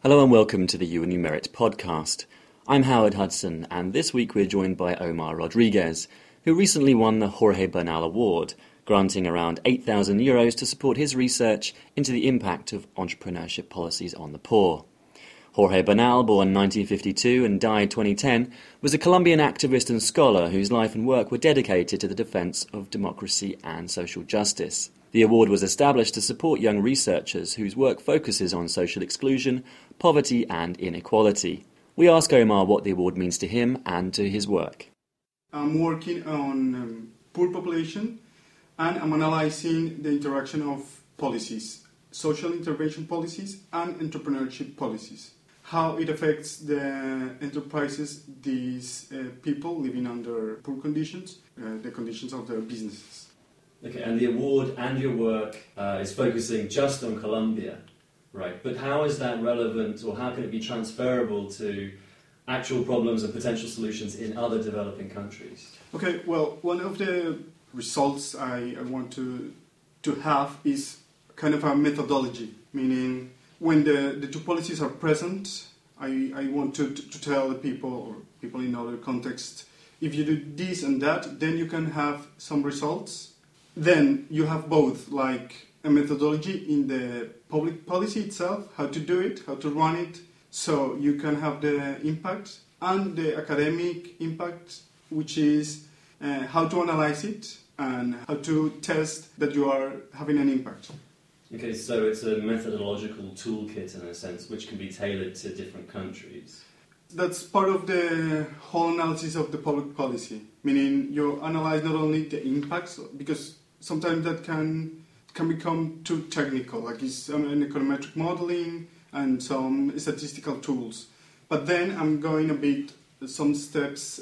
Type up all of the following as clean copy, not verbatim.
Hello and welcome to the UNU Merit podcast. I'm Howard Hudson, and this week we're joined by Omar Rodriguez, who recently won the Jorge Bernal Award, granting around €8,000 to support his research into the impact of entrepreneurship policies on the poor. Jorge Bernal, born 1952 and died 2010, was a Colombian activist and scholar whose life and work were dedicated to the defense of democracy and social justice. The award was established to support young researchers whose work focuses on social exclusion, poverty and inequality. We ask Omar what the award means to him and to his work. I'm working on poor population, and I'm analyzing the interaction of policies, social intervention policies and entrepreneurship policies. How it affects the enterprises, these people living under poor conditions, the conditions of their businesses. Okay, and the award and your work is focusing just on Colombia, right? But how is that relevant, or how can it be transferable to actual problems and potential solutions in other developing countries? Okay, well, one of the results I want to have is kind of a methodology, meaning when the two policies are present, I want to tell the people or people in other contexts, if you do this and that, then you can have some results. Then you have both, like a methodology in the public policy itself, how to do it, how to run it, so you can have the impact, and the academic impact, which is how to analyze it and how to test that you are having an impact. Okay, so it's a methodological toolkit in a sense, which can be tailored to different countries. That's part of the whole analysis of the public policy, meaning you analyze not only the impacts, because sometimes that can become too technical, like it's an econometric modeling and some statistical tools. But then I'm going a bit, some steps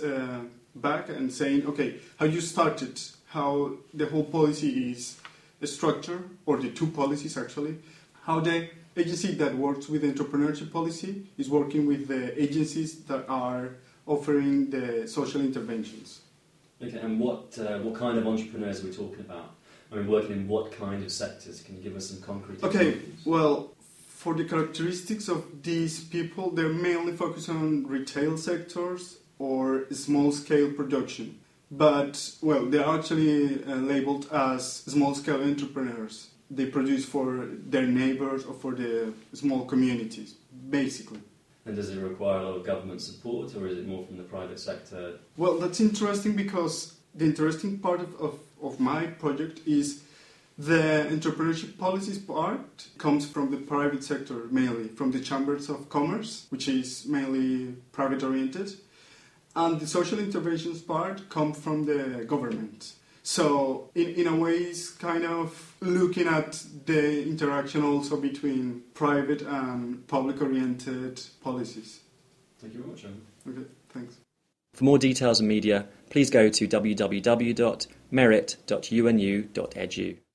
back and saying, okay, how you started, how the whole policy is structured, or the two policies actually, how the agency that works with entrepreneurship policy is working with the agencies that are offering the social interventions. Okay, and what kind of entrepreneurs are we talking about? I mean, working in what kind of sectors? Can you give us some concrete examples? Okay, well, for the characteristics of these people, they're mainly focused on retail sectors or small-scale production. But, well, they're actually labeled as small-scale entrepreneurs. They produce for their neighbors or for the small communities, basically. And does it require a lot of government support, or is it more from the private sector? Well, that's interesting, because the interesting part of my project is the entrepreneurship policies part comes from the private sector, mainly from the chambers of commerce, which is mainly private-oriented, and the social interventions part come from the government. So, in a way, it's kind of looking at the interaction also between private and public-oriented policies. Thank you very much, Emma. Okay, thanks. For more details and media, please go to www.merit.unu.edu.